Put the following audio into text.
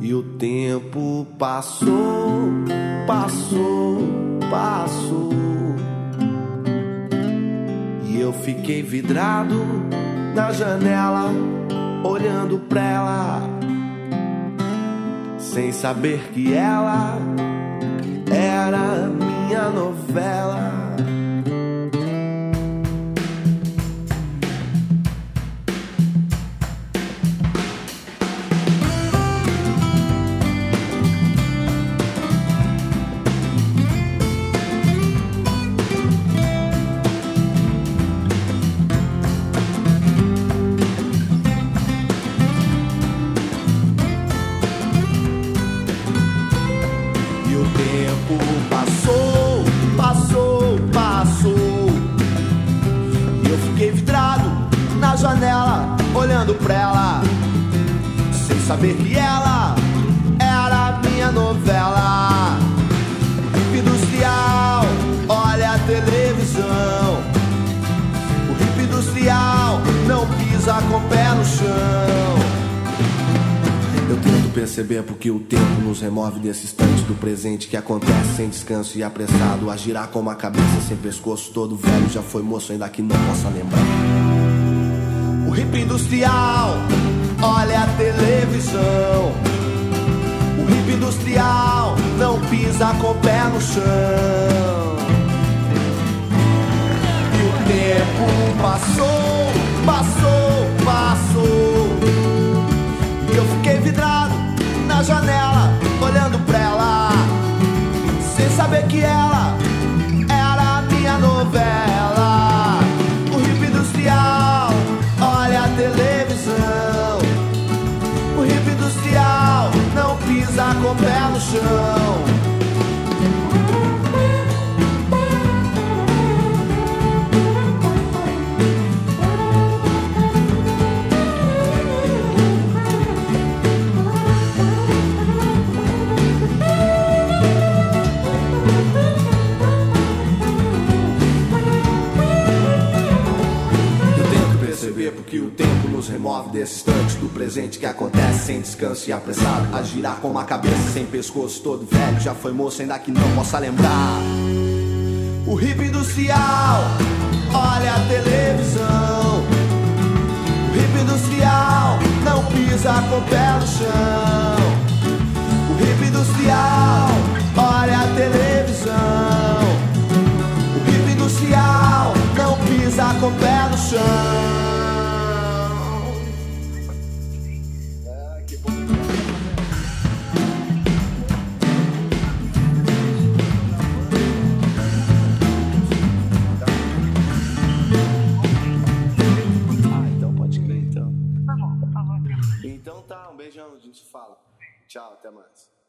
E o tempo passou, passou, passou. E eu fiquei vidrado na janela, olhando pra ela, sem saber que ela era minha novela. Passou, passou, passou. E eu fiquei vidrado na janela, olhando pra ela, sem saber que ela era minha novela. Hip industrial, olha a televisão. O hip industrial não pisa com o pé no chão. Eu tento perceber porque o tempo nos remove desse instante do presente que acontece sem descanso e apressado, a girar com uma cabeça sem pescoço, todo velho, já foi moço, ainda que não possa lembrar. O hip industrial, olha a televisão. O hip industrial não pisa com o pé no chão. E o tempo passou, passou, passou. E eu fiquei vidrado na janela, olhando pra ela, sem saber que ela era a minha novela. O hip industrial, olha a televisão. O hip industrial não pisa com o pé no chão. Porque o tempo nos remove desse instante do presente que acontece sem descanso e apressado, a girar com uma cabeça sem pescoço, todo velho, já foi moço, ainda que não possa lembrar. O hip industrial, olha a televisão. O hip industrial não pisa com o pé no chão. O hip industrial, olha a televisão. O hip industrial não pisa com o pé no chão. Então tá, um beijão, a gente se fala. Tchau, até mais.